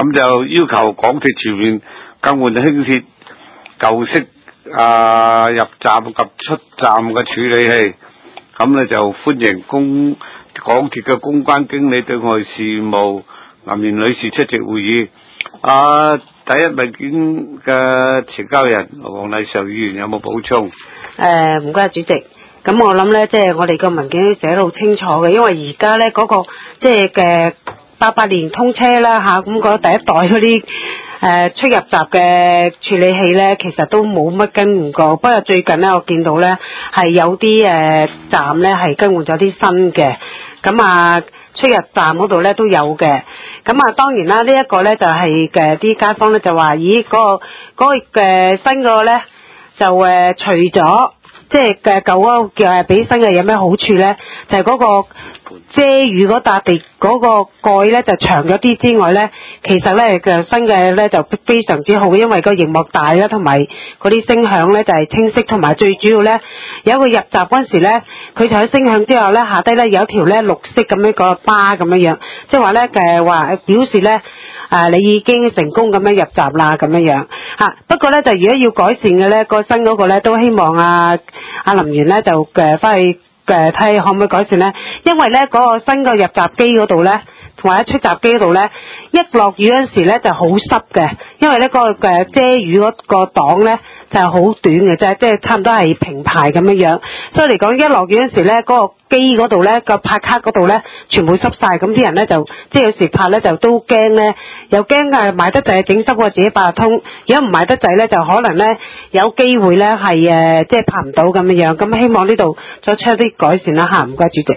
咁就要求港鐵全面更換輕鐵舊式入站及出站嘅處理器。咁咧就歡迎港鐵嘅公關經理對外事務林賢女士出席會議。第一文件嘅呈交人黃麗嫦議員有冇補充？ 唔該主席。咁我諗咧，即係我哋個文件都寫得好清楚嘅，因為而家咧嗰個即係嘅88年通車啦嚇，咁嗰第一代嗰啲出入閘嘅處理器咧，其實都冇乜更換過。不過最近咧，我見到咧係有啲站咧係更換咗啲新嘅，咁出入站嗰度咧都有嘅。咁當然啦，呢一個咧就係啲街坊咧就話，咦嗰個新嗰個咧就除咗即係舊嗰個嘅比新嘅有咩好處咧？就係嗰個遮雨嗰笪地嗰個蓋咧就長咗啲之外咧，其實咧嘅新嘅咧就非常之好，因為個熒幕大啦，同埋嗰啲聲響咧就係清晰，同埋最主要咧有一個入閘嗰陣時咧，佢就喺聲響之後咧下低咧有一條咧綠色咁樣個巴咁樣，即係話咧話表示咧你已經成功咁樣入閘啦咁樣不過咧就如果要改善嘅咧，個新嗰個咧都希望阿林員咧就翻去睇下可唔可以改善咧，因為咧嗰個新個入閘機嗰度咧，或者出閘機嗰度咧，一落雨嗰陣時咧就好濕嘅，因為咧嗰個遮雨嗰個檔咧就係好短嘅啫，即係差唔多係平排咁樣，所以嚟講一落雨嗰陣時咧，嗰個機嗰度咧個拍卡嗰度咧全部濕晒，咁啲人咧就即係有時拍咧就都驚咧，又驚買得滯整濕我自己八達通，如果唔買得滯咧就可能咧有機會咧係即係拍唔到咁樣，咁希望呢度再出一啲改善啦嚇，唔該主席。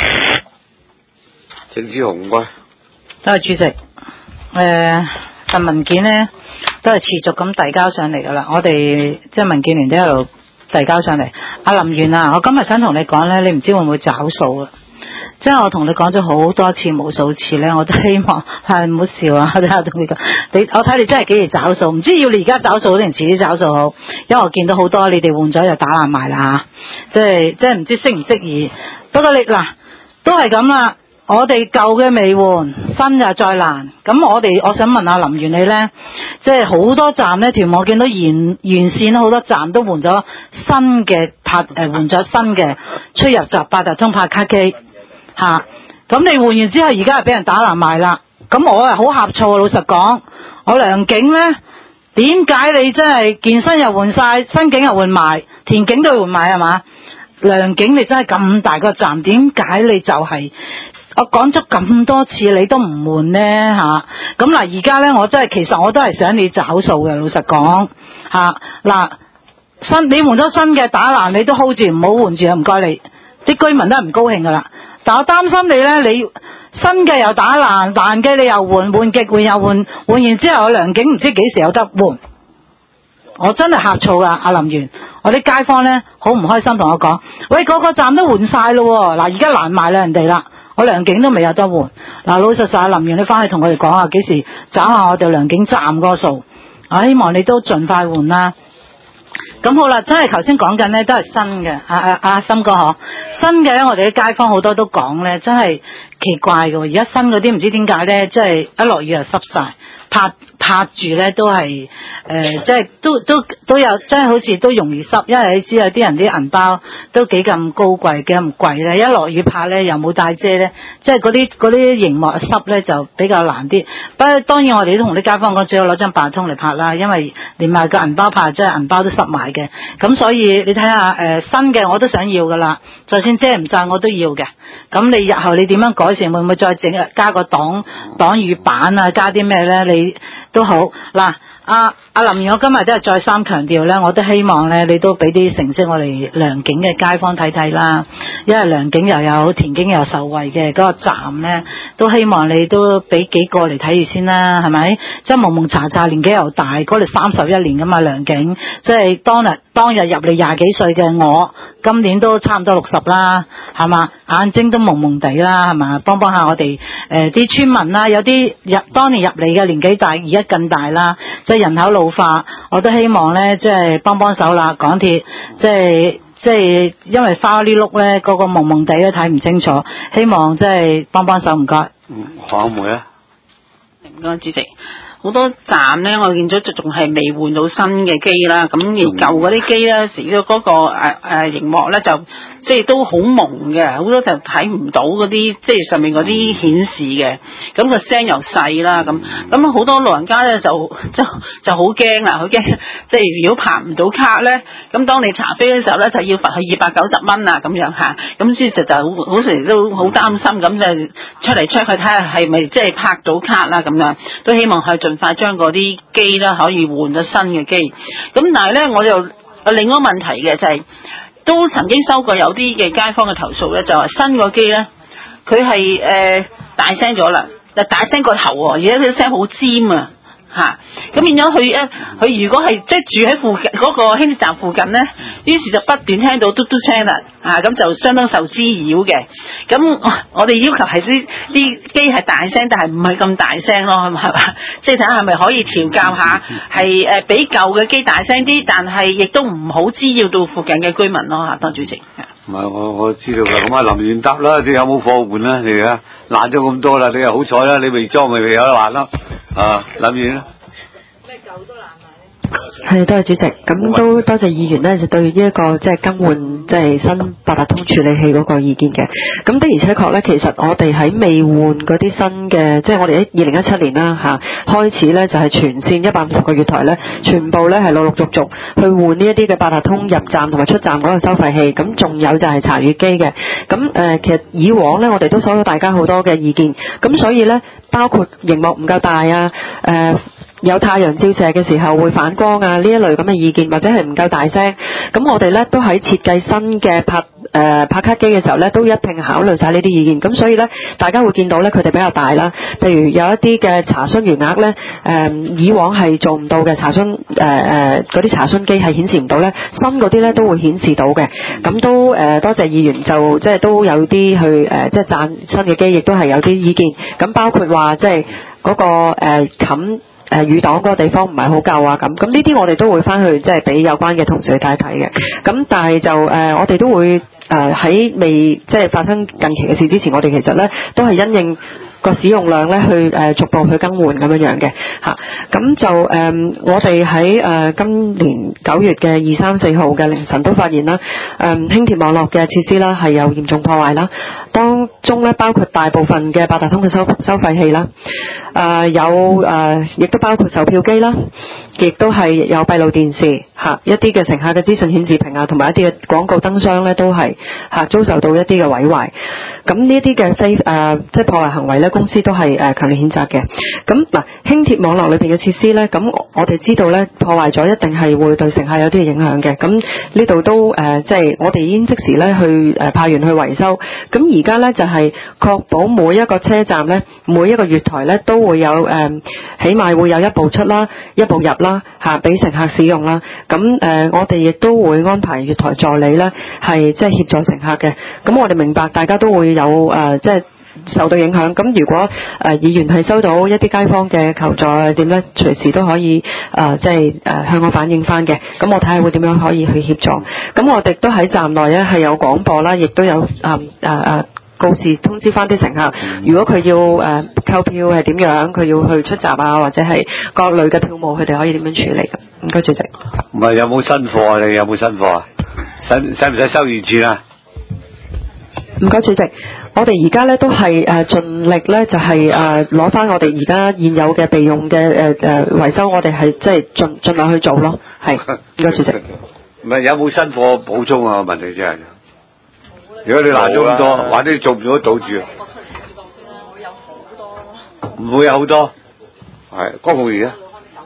鄭志雄唔該。 多謝主席。份文件咧都係持續咁遞交上嚟噶啦，我哋即係民建聯都喺度遞交上嚟。阿林員我今日想同你講咧，你唔知會唔會找數啊？即係我同你講咗好多次無數次咧，我都希望唔好笑啊！我睇下同你講，我睇你真係幾時找數，唔知要你而家找數定遲啲找數好？因為我見到好多你哋換咗就打爛埋啦嚇，即係唔知適唔適宜。不過你嗱都係咁啦。我哋舊嘅未換，新就再難。咁我想問下林員你呢，即係好多站呢，屯門見到沿線好多站都換咗新嘅換咗新嘅出入閘八達通拍卡機吓。咁你換完之後，而家係俾人打爛埋啦。咁我係好呷醋，老實講，我良景呢，點解你真係健身又換晒，新景又換埋，田景都換埋係嘛？良景你真係咁大個站，點解你就係我講咗咁多次你都唔換呢吓？咁嗱而家呢，我真係其實我都係想你找數嘅，老實講吓。嗱你換咗新嘅打爛你都 hold 住，唔好換住啊，唔該你。啲居民都係唔高興噶啦。但我擔心你呢，你新嘅又打爛，爛嘅你又換極換又換完之後，良景唔知幾時有得換。我真係呷醋噶，阿林員，我啲街坊呢，好唔開心同我講，喂，個站都換晒咯，嗱而家爛埋啦人哋啦，我良景都未有得換。嗱老實實，阿林員你翻去同佢哋講下，幾時找下我哋良景站嗰個數，希望你都盡快換啦。咁好啦，真係頭先講緊呢都係新嘅，阿森哥嗬，新嘅呢，我哋啲街坊好多都講呢，真係奇怪嘅，而家新嗰啲唔知點解呢，即係一落雨就濕晒。拍住咧都係即係都有，真係好似都容易濕，因為你知有啲人啲銀包都幾咁高貴，幾咁貴咧，一落雨拍咧又冇帶遮咧，即係嗰啲熒幕濕咧就比較難啲。不過當然我哋都同啲街坊講，最好攞張八達通嚟拍啦，因為連埋個銀包拍，即係銀包都濕埋嘅。咁所以你睇下新嘅我都想要噶啦，就算遮唔晒我都要嘅。咁你日後你點樣改善？會唔會再加個擋雨板啊？加啲咩咧？你都好嗱，阿林員，我今日都係再三強調咧，我都希望咧你都俾啲成績我哋良景嘅街坊睇睇啦，因為良景又有田景又有受惠嘅嗰個站咧，都希望你都俾幾個嚟睇住先啦，係咪？即係蒙蒙查查年紀又大，嗰度31年噶嘛良景，即係當日入嚟廿幾歲嘅我，今年都差唔多60啦，係嘛？眼睛都蒙蒙地啦，係嘛？幫下我哋啲村民啦，有啲當年入嚟嘅年紀大，而家更大啦，即係人口老化，我都希望咧，即係幫手啦，港鐵即係因為花呢碌咧，個蒙蒙地都睇唔清楚，希望即係幫手，唔該。 黃梅啊， 唔該主席。好多站咧，我見咗就仲係未換到新嘅機啦。咁而舊嗰啲機咧，時咗嗰個熒幕咧就即係都好蒙嘅，好多就睇唔到嗰啲即係上面嗰啲顯示嘅。咁個聲又細啦，咁好多老人家咧就好驚啦，好驚即係如果拍唔到卡咧，咁當你查飛嘅時候咧就要罰佢290蚊啊咁樣嚇。咁所以就好時都好擔心，咁就出嚟 check 佢睇下係咪即係拍到卡啦咁樣，都希望佢盡快將嗰啲機啦可以換咗新嘅機。咁但係咧我就有另一個問題嘅就係、都曾經收過有啲嘅街坊嘅投訴咧，就話新個機咧佢係大聲咗啦，大聲個頭喎，而且佢聲好尖啊嚇。咁變咗佢如果係即係住喺附近嗰個輕鐵站附近咧，於是就不斷聽到嘟嘟聲啦咁就相當受滋擾嘅。咁我哋要求係啲機係大聲，但係唔係咁大聲咯，係嘛？即係睇下係咪可以調教下，係比舊嘅機大聲啲，但係亦都唔好滋擾到附近嘅居民咯嚇。多主席。 唔係我知道㗎，咁林元答啦，你有冇貨換啦？你而家爛咗咁多啦，你又好彩啦，你未裝咪未有得爛咯。林元啦。 咩舊都爛埋咧？ 係，多謝主席。咁都多謝議員呢，就對呢一個即係更換即係新八達通處理器嗰個意見嘅。咁的而且確呢，其實我哋喺未換嗰啲新嘅，即係我哋喺2017年啦開始呢，就係全線150個月台呢，全部呢係陸陸續續去換呢一啲嘅八達通入站同埋出站嗰個收費器。咁仲有就係查閱機嘅。咁其實以往呢，我哋都收到大家好多嘅意見。咁所以呢，包括熒幕唔夠大有太陽照射嘅時候會反光呢一類咁嘅意見，或者係唔夠大聲，咁我哋呢都喺設計新嘅拍卡機嘅時候呢，都一併考慮晒呢啲意見。咁所以呢，大家會見到呢，佢哋比較大啦。譬如有一啲嘅查詢餘額呢，以往係做唔到嘅查詢嗰啲查詢機係顯示唔到呢，新嗰啲呢都會顯示到嘅。咁都多謝議員就即係都有啲去即係讚新嘅機，亦都係有啲意見。咁包括話即係嗰個冚語檔嗰個地方唔係好夠啊咁呢啲我哋都會翻去即係俾有關嘅同事去睇一睇嘅。咁但係就我哋都會喺未即係發生近期嘅事之前，我哋其實咧都係因應個使用量咧去逐步去更換咁樣樣嘅嚇。咁就我哋喺今年9月嘅2、3、4號嘅凌晨都發現啦，輕鐵網絡嘅設施啦係有嚴重破壞啦，當中咧包括大部分嘅八達通嘅收費器啦。亦都包括售票機啦，亦都係有閉路電視一啲嘅乘客嘅資訊顯示屏同埋一啲嘅廣告燈箱咧，都係遭受到一啲嘅毀壞。咁呢一啲嘅即係破壞行為咧，公司都係強烈譴責嘅。咁嗱，輕鐵網絡裏邊嘅設施咧，咁我哋知道咧破壞咗一定係會對乘客有啲嘅影響嘅。咁呢度都即係我哋已經即時咧去派員去維修。咁而家咧就係確保每一個車站咧，每一個月台咧都會有起碼會有一部出啦，一部入啦俾乘客使用啦。咁我哋亦都會安排月台助理咧，係即係協助乘客嘅。咁我哋明白大家都會有即係受到影響。咁如果議員係收到一啲街坊嘅求助點咧，隨時都可以即係向我反映翻嘅。咁我睇下會點樣可以去協助。咁我哋都喺站內咧係有廣播啦，亦都有告示通知翻啲乘客，如果佢要購票係點樣，佢要去出閘或者係各類嘅票務，佢哋可以點樣處理嘅？唔該，主席。 唔係有冇新貨啊？你有冇新貨啊？使唔使收完錢啊？ 唔該，主席。我哋而家咧都係盡力咧，就係攞翻我哋而家現有嘅備用嘅維修，我哋係即係盡量去做咯。係，唔該，主席。 唔係有冇新貨補充啊？問題真係。如果你爛咗咁多，或者你做唔做得到住？唔會有好多。係江浩儀啊。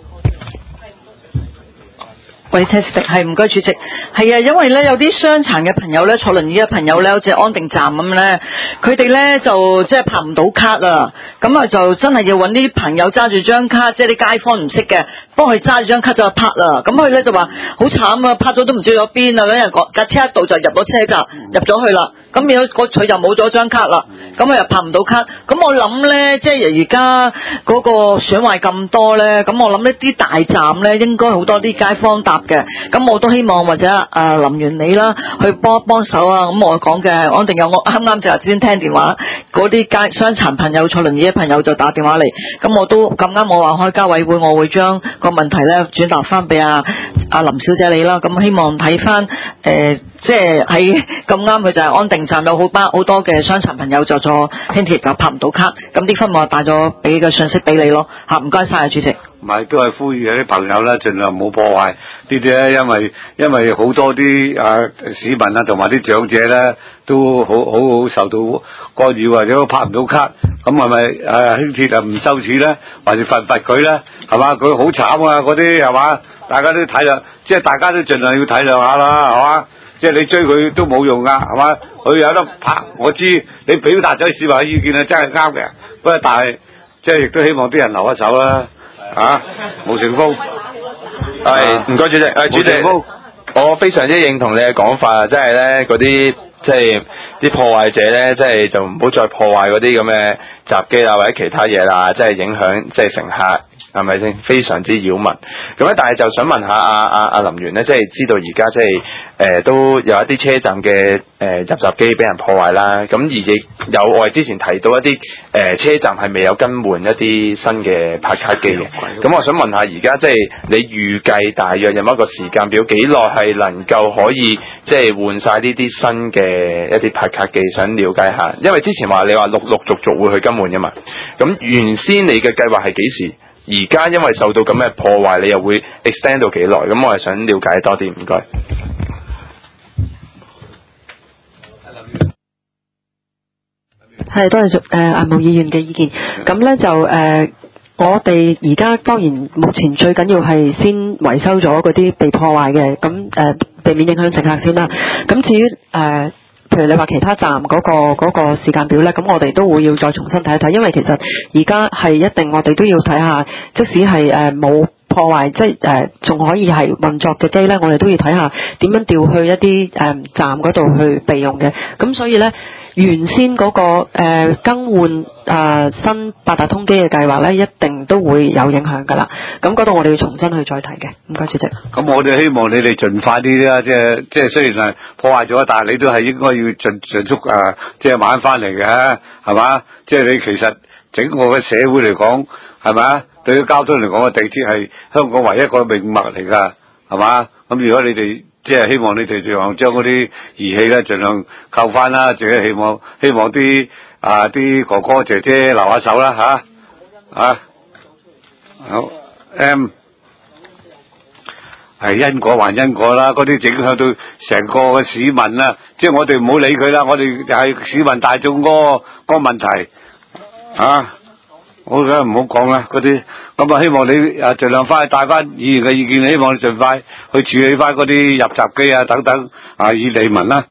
喂 ，testing 係唔該主席，係啊，因為咧有啲傷殘嘅朋友咧，坐輪椅嘅朋友咧，好似安定站咁咧，佢哋咧就即係拍唔到卡啊，咁啊就真係要揾啲朋友揸住張卡，即係啲街坊唔識嘅，幫佢揸住張卡就拍啦。咁佢咧就話好慘啊，拍咗都唔知去咗邊啊，因為架車一到就入咗車站，入咗去啦。咁咁變咗佢就冇咗張卡啦，咁佢又拍唔到卡。咁我諗咧，即係而家嗰個損壞咁多咧，咁我諗呢啲大站咧應該好多啲街坊搭嘅。咁我都希望或者林源你啦去幫手啊。咁我講嘅安定有我啱啱就頭先聽電話嗰啲傷殘朋友坐輪椅嘅朋友就打電話嚟，咁我都咁啱我話開家委會，我會將個問題咧轉達翻俾阿林小姐你啦。咁希望睇翻即係喺咁啱佢就係安定站有好多嘅傷殘朋友就坐輕鐵就拍唔到卡，咁啲分我帶咗俾個信息俾你咯嚇，唔該晒啊主席。 唔係都係呼籲啲朋友咧，盡量唔好破壞呢啲咧，因為好多啲市民啊同埋啲長者咧都好受到干擾或者拍唔到卡，咁係咪輕鐵就唔收錢咧，還是罰佢咧？係嘛？佢好慘啊！嗰啲係嘛？大家都體諒，即係大家都盡量要體諒下啦，係嘛？即係你追佢都冇用噶，係嘛？佢有得拍，我知你表達咗市民嘅意見係真係啱嘅，不過但係即係亦都希望啲人留一手啦。毛成峰， 係唔該主席，主席，我非常之認同你嘅講法啊，即係咧嗰啲即係啲破壞者咧，即係就唔好再破壞嗰啲咁嘅閘機啊或者其他嘢啦，即係影響即係乘客。係咪先？非常之擾民。咁咧，但係就想問下阿林源咧，即係知道而家即係都有一啲車站嘅入閘機俾人破壞啦。咁而亦有我哋之前提到一啲車站係未有更換一啲新嘅拍卡機嘅。咁我想問下，而家即係你預計大約有冇一個時間表，幾耐係能夠可以即係換晒呢啲新嘅一啲拍卡機？想了解下，因為之前話你話陸續會去更換㗎嘛。咁原先你嘅計劃係幾時？而家因為受到咁嘅破壞，你又會 extend 到幾耐？咁我係想了解多啲，唔該。 係，多謝毛議員嘅意見。咁咧就我哋而家當然目前最緊要係先維修咗嗰啲被破壞嘅，咁避免影響乘客先啦。咁至於譬如你話其他站嗰個時間表咧，咁我哋都會要再重新睇一睇，因為其實而家係一定我哋都要睇下，即使係冇破壞，即係仲可以係運作嘅機咧，我哋都要睇下點樣調去一啲站嗰度去備用嘅。咁所以咧，原先嗰個更換新八達通機嘅計劃咧，一定都會有影響㗎啦。咁嗰度我哋要重新去再睇嘅。唔該，主席。 咁我哋希望你哋盡快啲啦，即係雖然係破壞咗，但係你都係應該要盡速即係買翻嚟嘅，係嘛？即係你其實整個嘅社會嚟講，係咪？對於交通嚟講，地鐵係香港唯一一個命脈嚟㗎，係嘛？咁如果你哋即係希望你哋盡量將嗰啲儀器咧盡量扣翻啦，自己希望啲啲哥哥姐姐留下手啦好係因果還因果啦，嗰啲影響到成個嘅市民啦，即係我哋唔好理佢啦，我哋就係市民大眾嗰個問題好嘅，唔好講啦，嗰啲咁啊，希望你盡量翻去帶翻議員嘅意見，希望你盡快去處理翻嗰啲入閘機等等以利民啦。